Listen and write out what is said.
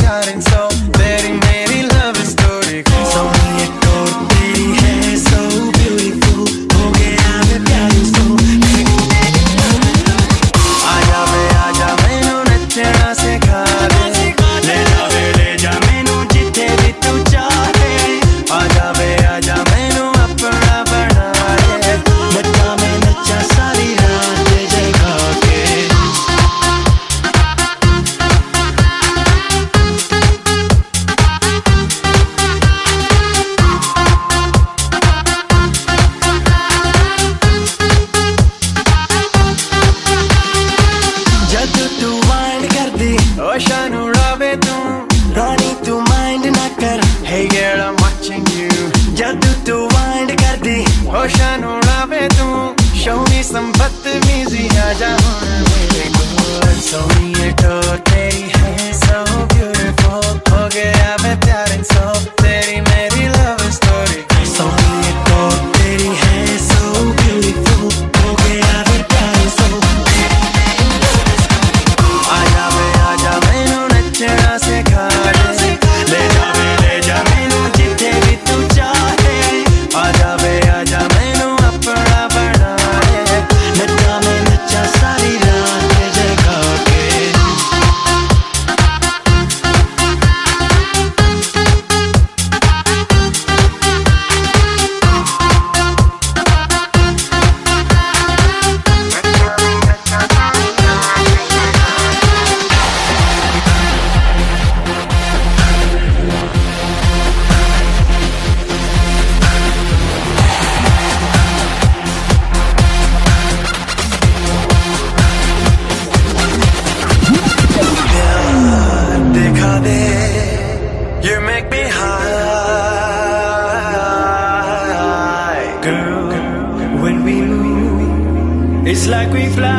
प्यार इन सौ तेरी मेरी लव स्टोरी सोनी एक और तेरी है so beautiful हो गया मैं प्यार इन सौ आजा मैनू नचना सिखा दे ले जा मैनू जिथे भी तू चाहे आजा मैनू अपना बना दे नच्चा मैं नच्चा सारी रात जगा के जद तू वाइंड कर दी ओशन उड़ावे तू रानी तू माइंड ना कर Hey girl I'm watching you जद तू वाइंड कर दी ओशन उड़ावे तू Show me some बदतमीजी आजा मेरे कोल सोनी ये तो तेरी है so beautiful हो गया मैं प्यार इन सौ तेरी मेरी लव स्टोरी सोनी ये तो तेरी है so beautiful हो गया मैं प्यार इन सौ आजा मैनू नचना सिखा दे ले जा मैनू जिथे भी तू चाहे आजा मैनू अपना बना दे नच्चा मैं नच्चा सारी रात जगा के देखा दे You make me high Girl, when we move It's like we fly